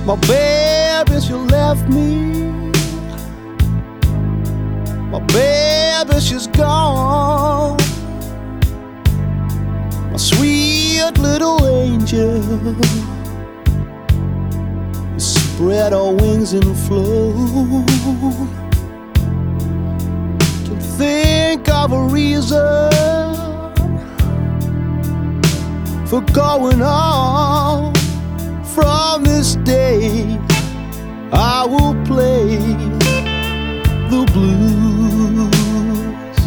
My baby, she left me. My baby, she's gone. My sweet little angel, spread her wings and flew. Can think of a reason for going on. From this day I will play the blues.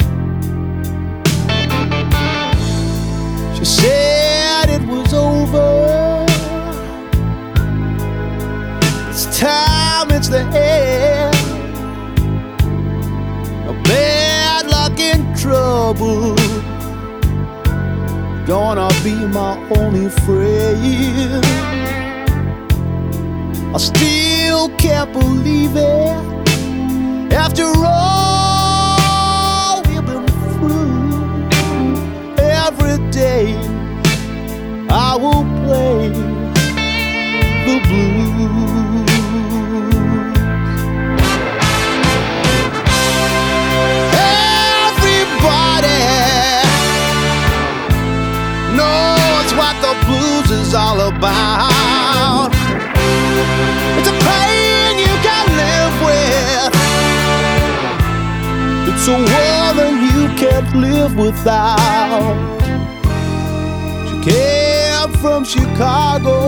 She said it was over. It's time, it's the end. A bad luck and trouble gonna be my only friend. I still can't believe it. After all we've been through, every day I will play the blues. Everybody knows what the blues is all about. It's a pain you can live with. It's a woman you can't live without. She came from Chicago.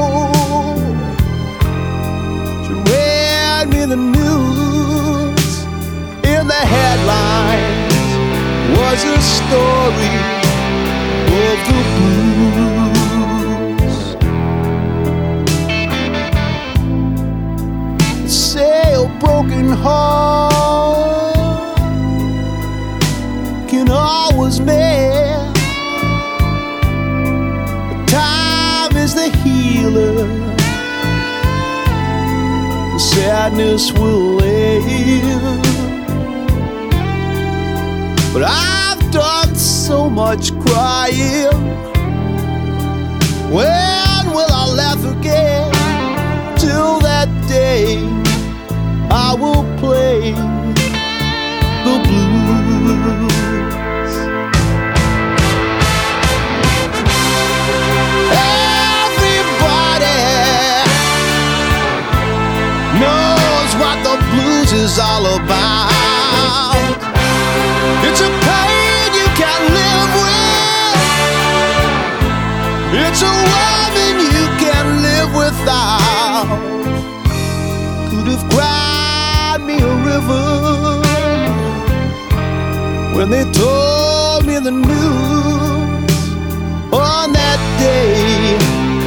She read me the news. In the headlines was a story of the blues. Say a broken heart can always mend. But time is the healer. The sadness will end. But I've done so much crying. When will I laugh again? Till that day I will play the blues. Everybody knows what the blues is all about. It's a pain you can't live with. It's a woman you can't live without. Could have cried me a river when they told me the news. On that day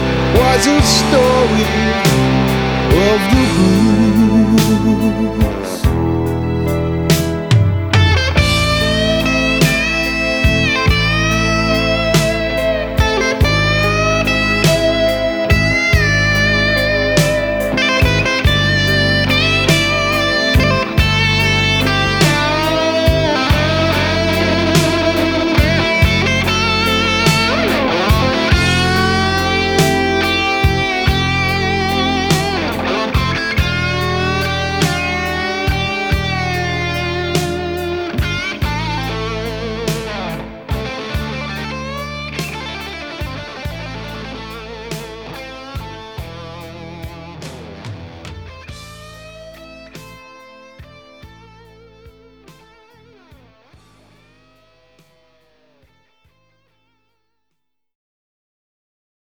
was a story of the blues.